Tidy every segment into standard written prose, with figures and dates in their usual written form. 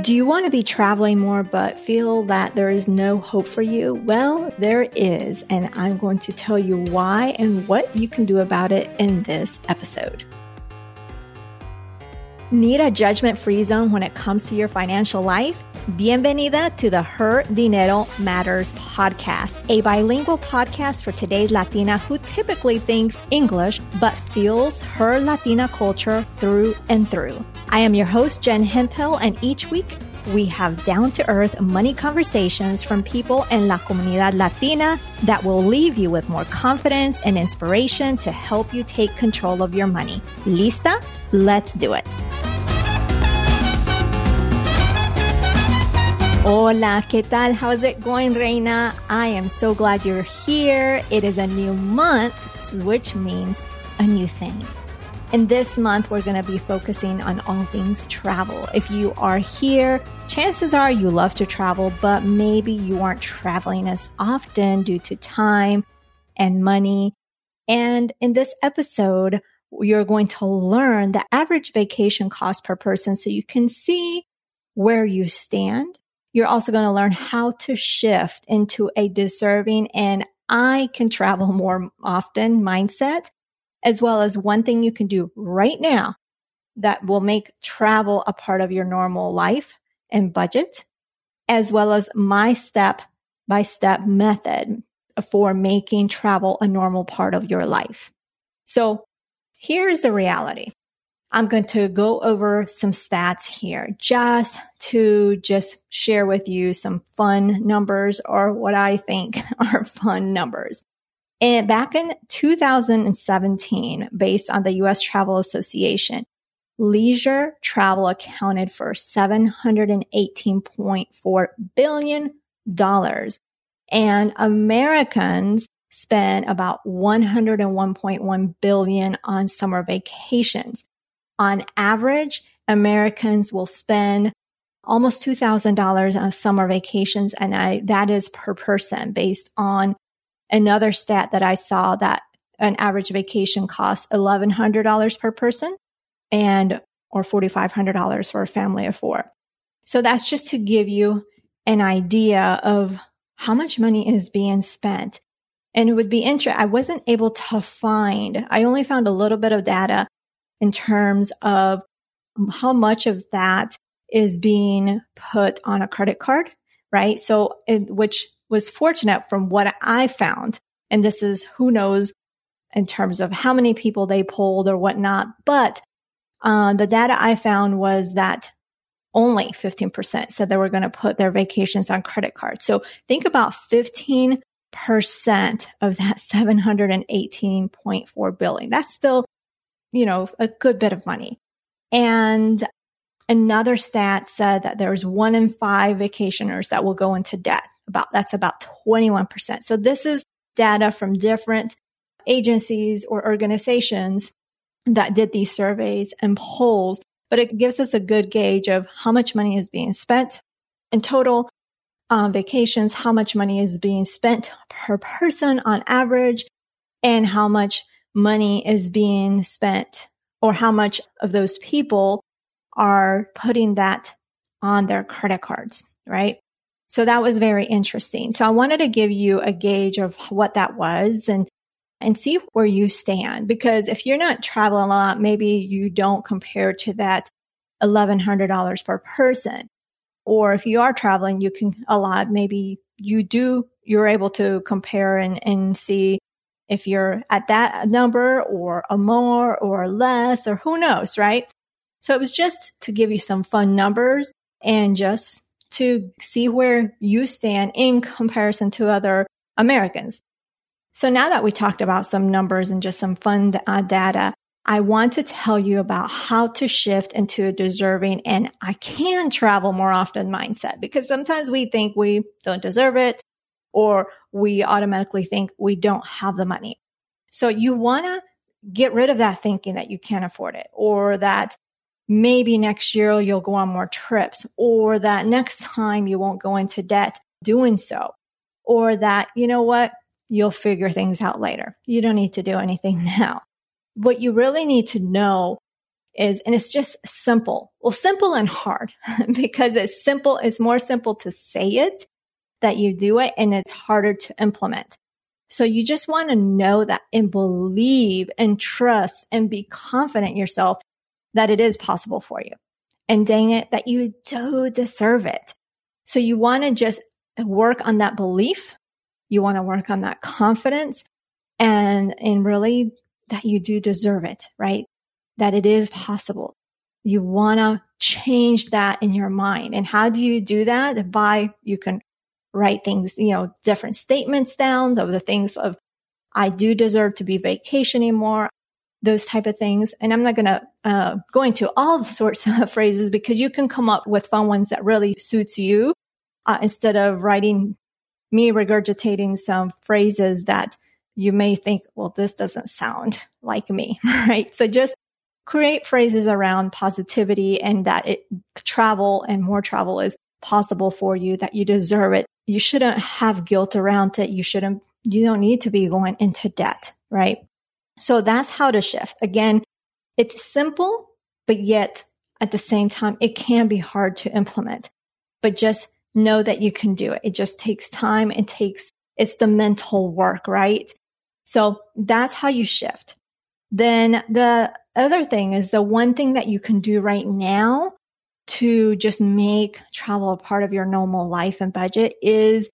Do you want to be traveling more but feel that there is no hope for you? Well, there is, and I'm going to tell you why and what you can do about it in this episode. Need a judgment-free zone when it comes to your financial life? Bienvenida to the Her Dinero Matters podcast, a bilingual podcast for today's Latina who typically thinks English but feels her Latina culture through and through. I am your host, Jen Hemphill, and each week we have down-to-earth money conversations from people in La Comunidad Latina that will leave you with more confidence and inspiration to help you take control of your money. Lista? Let's do it. Hola, ¿qué tal? How's it going, Reina? I am so glad you're here. It is a new month, which means a new thing. And this month, we're going to be focusing on all things travel. If you are here, chances are you love to travel, but maybe you aren't traveling as often due to time and money. And in this episode, you're going to learn the average vacation cost per person so you can see where you stand. You're also going to learn how to shift into a deserving and I can travel more often mindset, as well as one thing you can do right now that will make travel a part of your normal life and budget, as well as my step-by-step method for making travel a normal part of your life. So here's the reality. I'm going to go over some stats here just to share with you some fun numbers or what I think are fun numbers. And back in 2017, based on the U.S. Travel Association, leisure travel accounted for $718.4 billion, and Americans spent about $101.1 billion on summer vacations. On average, Americans will spend almost $2,000 on summer vacations, and that is per person based on another stat that I saw that an average vacation costs $1,100 per person or $4,500 for a family of four. So that's just to give you an idea of how much money is being spent. And it would be interesting. I wasn't able to I only found a little bit of data in terms of how much of that is being put on a credit card, right? So, which was fortunate from what I found. And this is who knows in terms of how many people they polled or whatnot. But the data I found was that only 15% said they were going to put their vacations on credit cards. So think about 15% of that $718.4 billion. That's still, a good bit of money. And another stat said that there's 1 in 5 vacationers that will go into debt. That's about 21%. So this is data from different agencies or organizations that did these surveys and polls, but it gives us a good gauge of how much money is being spent in total vacations, how much money is being spent per person on average, and how much money is being spent or how much of those people are putting that on their credit cards, right? So that was very interesting. So I wanted to give you a gauge of what that was and see where you stand. Because if you're not traveling a lot, maybe you don't compare to that $1,100 per person. Or if you are traveling, you can a lot, maybe you're able to compare and see if you're at that number or a more or less or who knows, right? So it was just to give you some fun numbers and just to see where you stand in comparison to other Americans. So now that we talked about some numbers and just some fun data, I want to tell you about how to shift into a deserving and I can travel more often mindset, because sometimes we think we don't deserve it or we automatically think we don't have the money. So you want to get rid of that thinking that you can't afford it, or that maybe next year you'll go on more trips, or that next time you won't go into debt doing so, or that, you know what, you'll figure things out later. You don't need to do anything now. What you really need to know and it's just simple. Well, simple and hard because it's more simple to say it that you do it, and it's harder to implement. So you just want to know that and believe and trust and be confident in yourself that it is possible for you. And dang it, that you do deserve it. So you want to just work on that belief. You want to work on that confidence and really that you do deserve it, right? That it is possible. You want to change that in your mind. And how do you do that? You can write things, different statements down of the things of, I do deserve to be vacationing more, those type of things. And I'm not going to go into all the sorts of phrases because you can come up with fun ones that really suits you instead of writing me regurgitating some phrases that you may think, well, this doesn't sound like me, right? So just create phrases around positivity and that travel and more travel is possible for you, that you deserve it. You shouldn't have guilt around it. You don't need to be going into debt, right? So that's how to shift. Again, it's simple, but yet at the same time, it can be hard to implement, but just know that you can do it. It just takes time. It's the mental work, right? So that's how you shift. Then the other thing is the one thing that you can do right now to just make travel a part of your normal life and budget is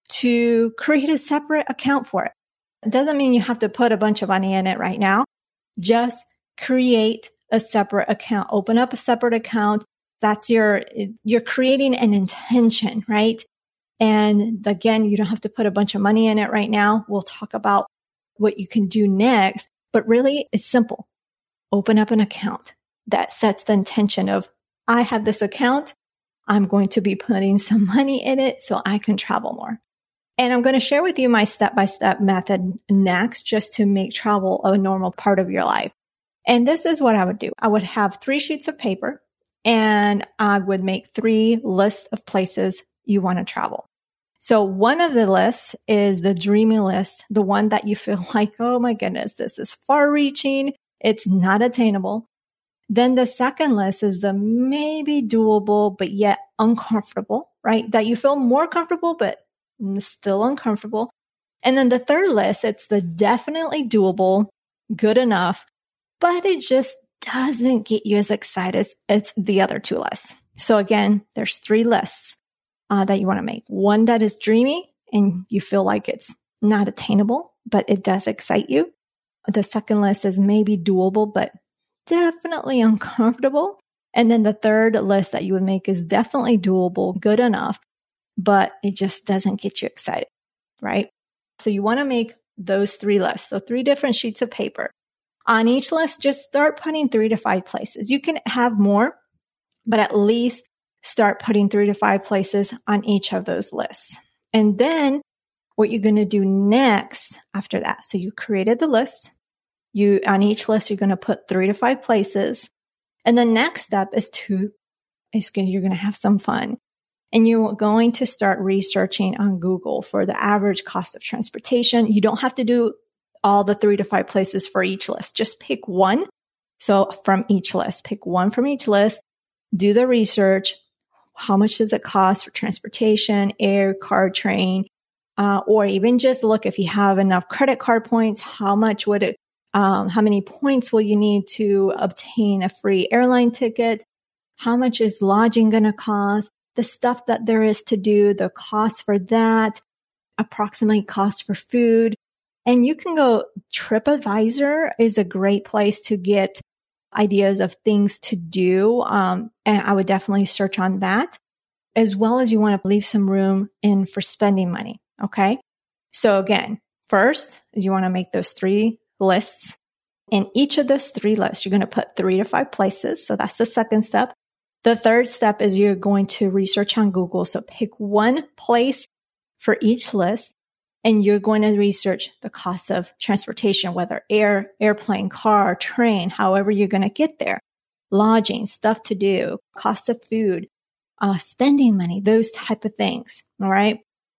to create a separate account for it. It doesn't mean you have to put a bunch of money in it right now. Just create a separate account, open up a separate account. You're creating an intention, right? And again, you don't have to put a bunch of money in it right now. We'll talk about what you can do next, but really it's simple. Open up an account that sets the intention of, I have this account. I'm going to be putting some money in it so I can travel more. And I'm going to share with you my step-by-step method next, just to make travel a normal part of your life. And this is what I would do. I would have 3 sheets of paper and I would make 3 lists of places you want to travel. So one of the lists is the dreamy list, the one that you feel like, oh my goodness, this is far reaching. It's not attainable. Then the second list is the maybe doable, but yet uncomfortable, right? That you feel more comfortable, but still uncomfortable. And then the third list, it's the definitely doable, good enough, but it just doesn't get you as excited as the other 2 lists. So again, there's 3 lists that you want to make. One that is dreamy and you feel like it's not attainable, but it does excite you. The second list is maybe doable, but definitely uncomfortable. And then the third list that you would make is definitely doable, good enough, but it just doesn't get you excited, right? So you want to make those 3 lists. So 3 different sheets of paper. On each list, just start putting 3 to 5 places. You can have more, but at least start putting 3 to 5 places on each of those lists. And then what you're going to do next after that. So you created the list. On each list, you're going to put 3 to 5 places. And the next step is you're going to have some fun. And you're going to start researching on Google for the average cost of transportation. You don't have to do all the 3 to 5 places for each list. Just pick one. So from each list, pick one from each list, do the research. How much does it cost for transportation, air, car, train, or even just look if you have enough credit card points, how much would it, how many points will you need to obtain a free airline ticket? How much is lodging going to cost? The stuff that there is to do, the cost for that, approximately cost for food. And you can go, TripAdvisor is a great place to get ideas of things to do. And I would definitely search on that, as well as you want to leave some room in for spending money. Okay. So again, first you want to make those 3 lists. In each of those 3 lists, you're going to put 3 to 5 places. So that's the second step. The third step is you're going to research on Google. So pick one place for each list, and you're going to research the cost of transportation, whether airplane, car, train, however you're going to get there, lodging, stuff to do, cost of food, spending money, those type of things. All right.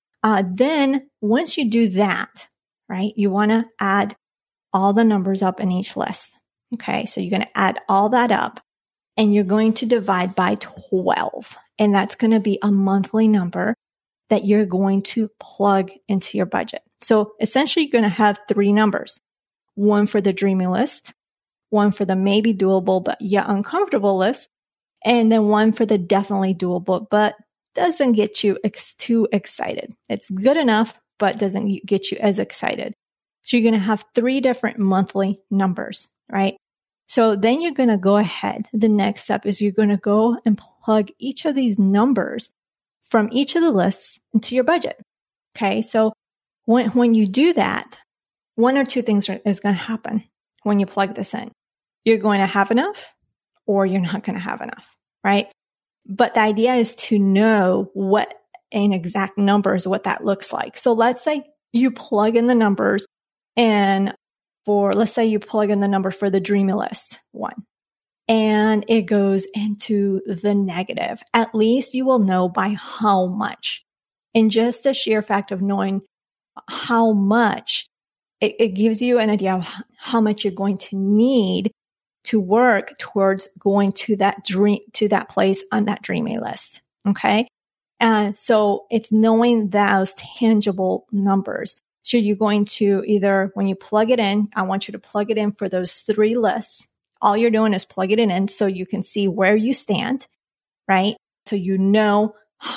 Then once you do that, right, you want to add all the numbers up in each list. Okay. So you're going to add all that up and you're going to divide by 12. And that's going to be a monthly number that you're going to plug into your budget. So essentially you're going to have 3 numbers, one for the dreamy list, one for the maybe doable, but yet uncomfortable list, and then one for the definitely doable, but doesn't get you too excited. It's good enough, but doesn't get you as excited. So you're going to have 3 different monthly numbers, right? So then you're going to go ahead. The next step is you're going to go and plug each of these numbers from each of the lists into your budget. Okay. So when you do that, one or two things is going to happen when you plug this in. You're going to have enough or you're not going to have enough, right? But the idea is to know what an exact number is, what that looks like. So let's say you plug in the numbers and let's say you plug in the number for the dreamy list one and it goes into the negative. At least you will know by how much. And just the sheer fact of knowing how much, it gives you an idea of how much you're going to need to work towards going to that place on that dreamy list. Okay. And so it's knowing those tangible numbers. So you're going to either, when you plug it in, I want you to plug it in for those 3 lists. All you're doing is plug it in so you can see where you stand, right? So you know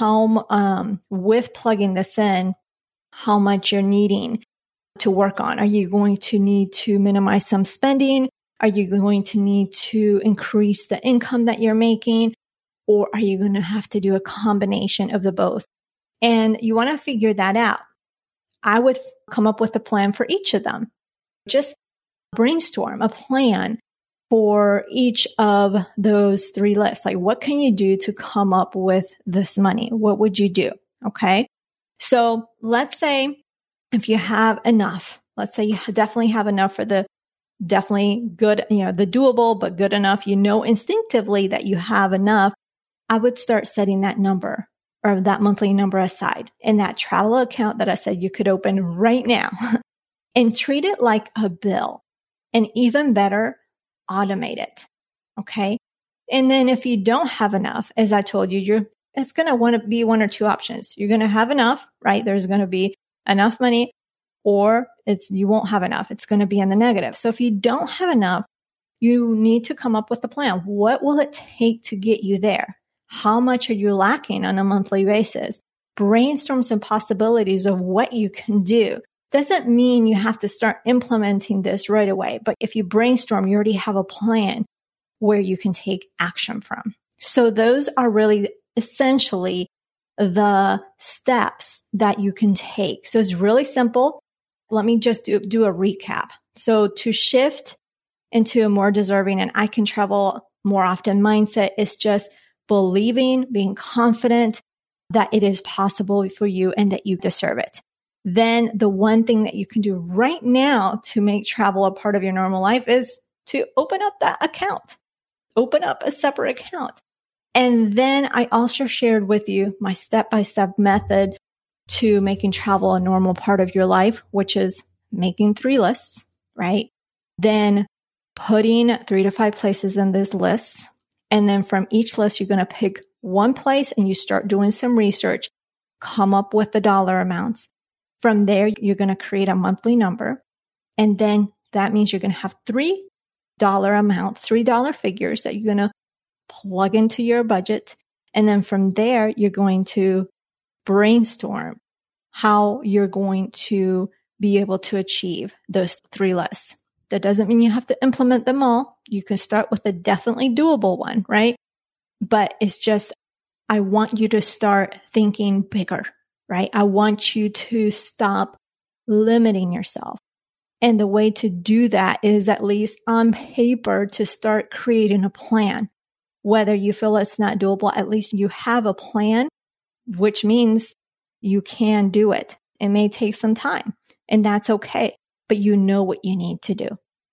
how, with plugging this in, how much you're needing to work on. Are you going to need to minimize some spending? Are you going to need to increase the income that you're making? Or are you going to have to do a combination of the both? And you want to figure that out. I would come up with a plan for each of them. Just brainstorm a plan for each of those 3 lists. Like, what can you do to come up with this money? What would you do? Okay. So let's say if you have enough, let's say you definitely have enough for the definitely good, the doable, but good enough, instinctively that you have enough. I would start setting that number or that monthly number aside in that travel account that I said you could open right now and treat it like a bill. And even better, automate it. Okay. And then if you don't have enough, as I told you, it's going to want to be 1 or 2 options. You're going to have enough, right? There's going to be enough money, or you won't have enough. It's going to be in the negative. So if you don't have enough, you need to come up with a plan. What will it take to get you there? How much are you lacking on a monthly basis? Brainstorm some possibilities of what you can do. Doesn't mean you have to start implementing this right away, but if you brainstorm, you already have a plan where you can take action from. So those are really essentially the steps that you can take. So it's really simple. Let me just do a recap. So to shift into a more deserving and I can travel more often mindset is just believing, being confident that it is possible for you and that you deserve it. Then the one thing that you can do right now to make travel a part of your normal life is to open up that account, open up a separate account. And then I also shared with you my step-by-step method to making travel a normal part of your life, which is making 3 lists, right? Then putting 3 to 5 places in this list. And then from each list, you're going to pick one place and you start doing some research, come up with the dollar amounts. From there, you're going to create a monthly number. And then that means you're going to have $3 amount, $3 figures that you're going to plug into your budget. And then from there, you're going to brainstorm how you're going to be able to achieve those 3 lists. That doesn't mean you have to implement them all. You can start with a definitely doable one, right? But it's just, I want you to start thinking bigger, right? I want you to stop limiting yourself. And the way to do that is at least on paper to start creating a plan. Whether you feel it's not doable, at least you have a plan, which means you can do it. It may take some time and that's okay, but you know what you need to do.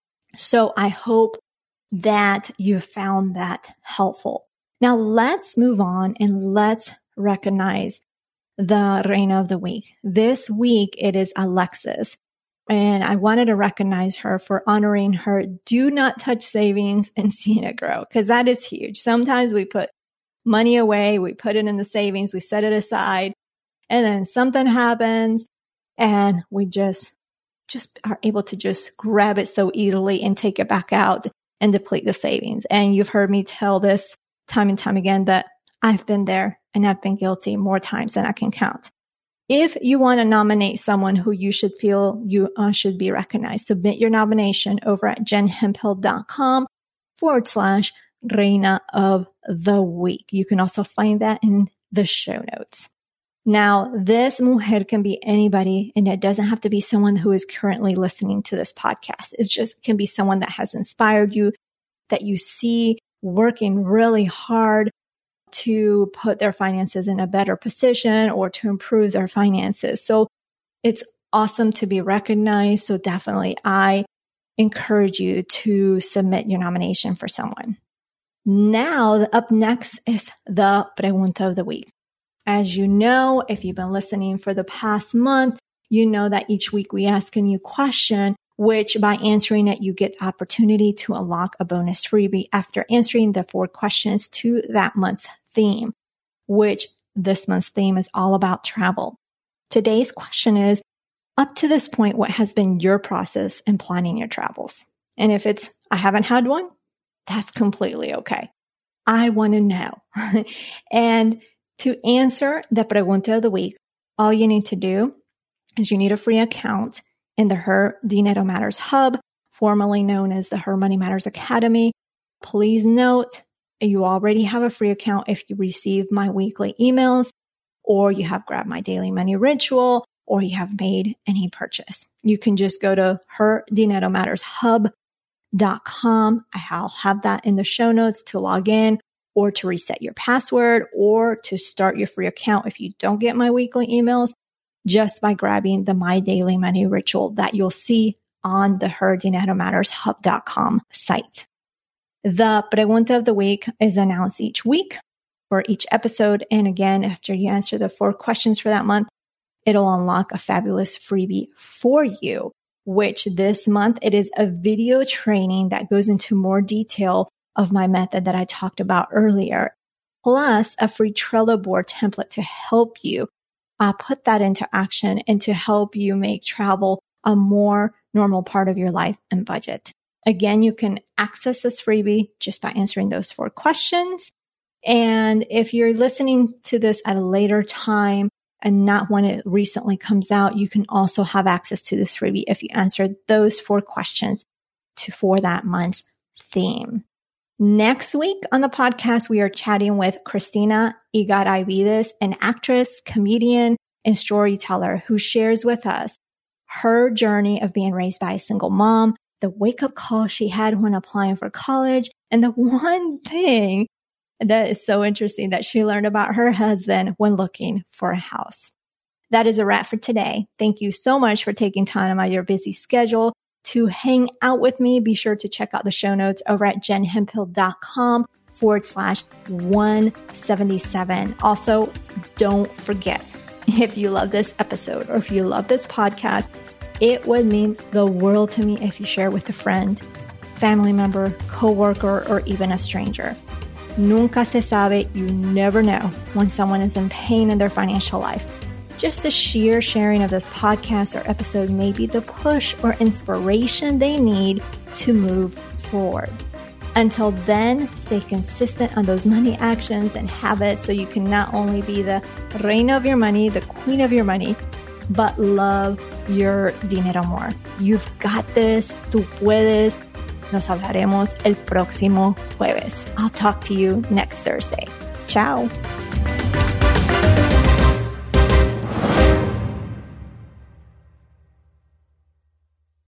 So I hope that you found that helpful. Now let's move on and let's recognize the Reina of the Week. This week it is Alexis. And I wanted to recognize her for honoring her do not touch savings and seeing it grow, because that is huge. Sometimes we put money away, we put it in the savings, we set it aside, and then something happens and we just are able to just grab it so easily and take it back out and deplete the savings. And you've heard me tell this time and time again that I've been there and I've been guilty more times than I can count. If you want to nominate someone who you should feel you should be recognized, submit your nomination over at jenhemphill.com/Reina of the Week. You can also find that in the show notes. Now, this mujer can be anybody, and it doesn't have to be someone who is currently listening to this podcast. It just can be someone that has inspired you, that you see working really hard to put their finances in a better position or to improve their finances. So it's awesome to be recognized. So definitely, I encourage you to submit your nomination for someone. Now, up next is the Pregunta of the Week. As you know, if you've been listening for the past month, you know that each week we ask a new question, which by answering it, you get the opportunity to unlock a bonus freebie after answering the 4 questions to that month's theme, which this month's theme is all about travel. Today's question is, up to this point, what has been your process in planning your travels? And if it's, I haven't had one, that's completely okay. I want to know. And to answer the Pregunta of the Week, all you need to do is you need a free account in the Her Dinero Matters Hub, formerly known as the Her Money Matters Academy. Please note, you already have a free account if you receive my weekly emails, or you have grabbed my daily money ritual, or you have made any purchase. You can just go to herdineromattershub.com. I'll have that in the show notes to log in, or to reset your password, or to start your free account if you don't get my weekly emails, just by grabbing the My Daily Money Ritual that you'll see on the herdineromattershub.com site. The Pregunta of the Week is announced each week for each episode. And again, after you answer the 4 questions for that month, it'll unlock a fabulous freebie for you, which this month it is a video training that goes into more detail of my method that I talked about earlier, plus a free Trello board template to help you put that into action and to help you make travel a more normal part of your life and budget. Again, you can access this freebie just by answering those 4 questions. And if you're listening to this at a later time and not when it recently comes out, you can also have access to this freebie if you answered those 4 questions for that month's theme. Next week on the podcast, we are chatting with Cristina Igaravides, an actress, comedian, and storyteller who shares with us her journey of being raised by a single mom, the wake-up call she had when applying for college, and the one thing that is so interesting that she learned about her husband when looking for a house. That is a wrap for today. Thank you so much for taking time out of your busy schedule to hang out with me. Be sure to check out the show notes over at jenhemphill.com/177. Also, don't forget, if you love this episode or if you love this podcast, it would mean the world to me if you share with a friend, family member, coworker, or even a stranger. Nunca se sabe, you never know when someone is in pain in their financial life. Just the sheer sharing of this podcast or episode may be the push or inspiration they need to move forward. Until then, stay consistent on those money actions and habits so you can not only be the reina of your money, the queen of your money, but love your dinero more. You've got this. Tú puedes. Nos hablaremos el próximo jueves. I'll talk to you next Thursday. Ciao.